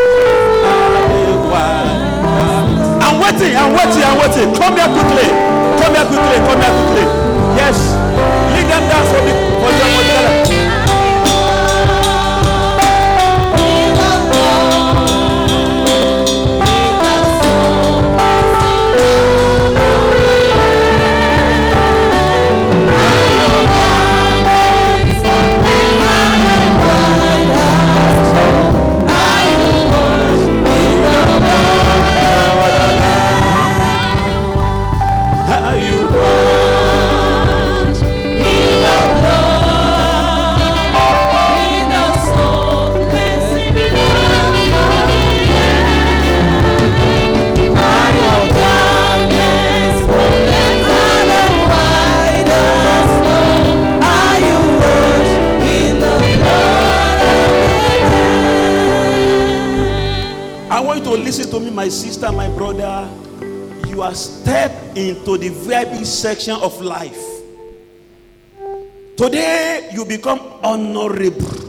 are white? I'm waiting, I'm waiting, I'm waiting. Come here quickly. Come here quickly, come here quickly. Yes. Lead them down for me. For your mother. my sister, my brother, you are stepped into the V I P section of life. Today, you become honorable.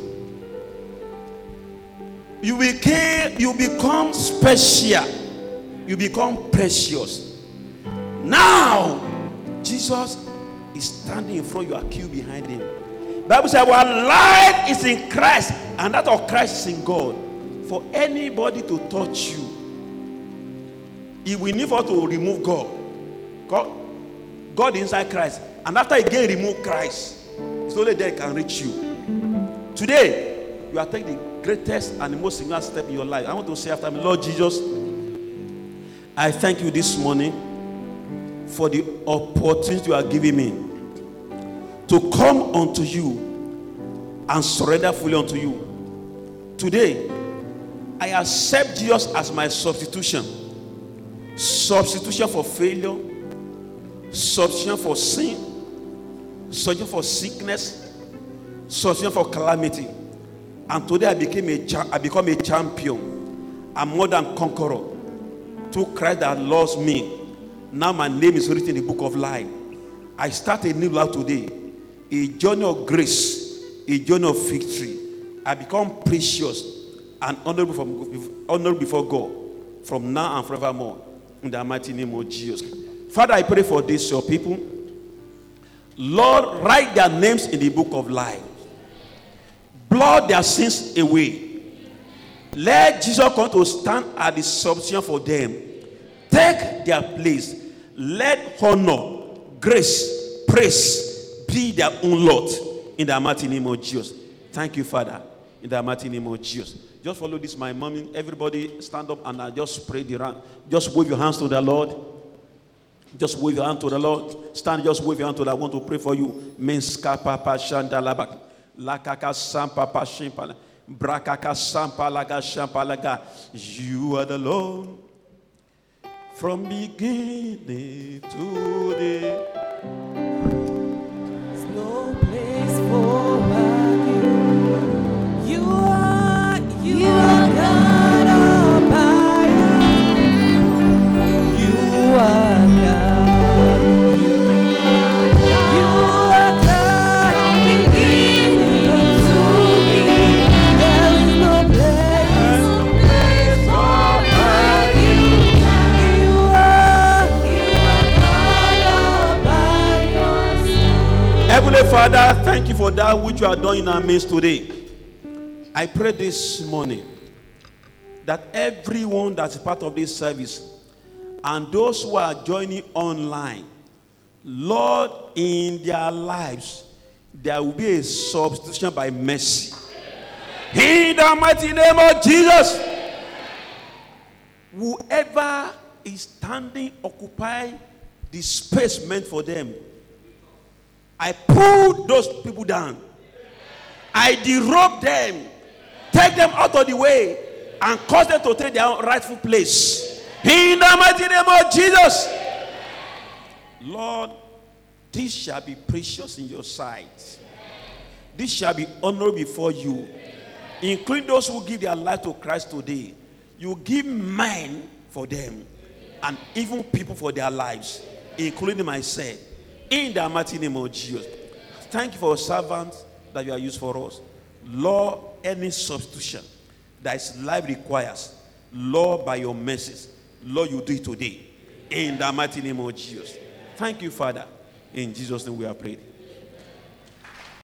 You became, you become special. You become precious. Now, Jesus is standing in front. You are queued behind him. The Bible says, our life is in Christ, and that of Christ is in God. For anybody to touch you, it will need for to remove God. God, God inside Christ. And after again remove Christ, it's only there can reach you. Today, you are taking the greatest and the most significant step in your life. I want to say after me, Lord Jesus, I thank you this morning for the opportunity you are giving me to come unto you and surrender fully unto you. Today, I accept Jesus as my substitution. Substitution for failure, substitution for sin, substitution for sickness, substitution for calamity. And today I became a cha- I become a champion. I'm more than conqueror. Through Christ that loves me. Now my name is written in the book of life. I start a new life today. A journey of grace, a journey of victory. I become precious and honorable, from, honorable before God from now and forevermore. In the mighty name of Jesus. Father, I pray for this, your people. Lord, write their names in the book of life. Blot their sins away. Let Jesus come to stand at the substitution for them. Take their place. Let honor, grace, praise be their own lot. In the mighty name of Jesus. Thank you, Father. In the mighty name of Jesus. Just follow this, my mommy. Everybody stand up and I just pray the round. Just wave your hands to the Lord. Just wave your hand to the Lord. Stand, just wave your hand to the Lord. I want to pray for you. Menska papa shandalabak. Lakaka sampa shimpala. Brakaka sampa laga shampalaga. You are the Lord. From beginning to the There's no place for you. You are, you, you are God all by yourself. You are God. You are God from beginning to the end. There is no place, no place for you. You are, you are God all by yourself. Heavenly Father, thank you for that which you are doing in our midst today. I pray this morning that everyone that's part of this service and those who are joining online, Lord, in their lives, there will be a substitution by mercy. In the mighty name of Jesus, whoever is standing, occupy the space meant for them, I pull those people down. I derobe them. Take them out of the way and cause them to take their rightful place. In the mighty name of Jesus. Lord, this shall be precious in your sight. This shall be honored before you. Including those who give their life to Christ today. You give men for them and even people for their lives, including myself. In the mighty name of Jesus. Thank you for your servants that you are used for us. Lord, any substitution that His life requires, Lord, by your mercies, Lord, you do it today. In the mighty name of Jesus. Thank you, Father. In Jesus' name we are prayed.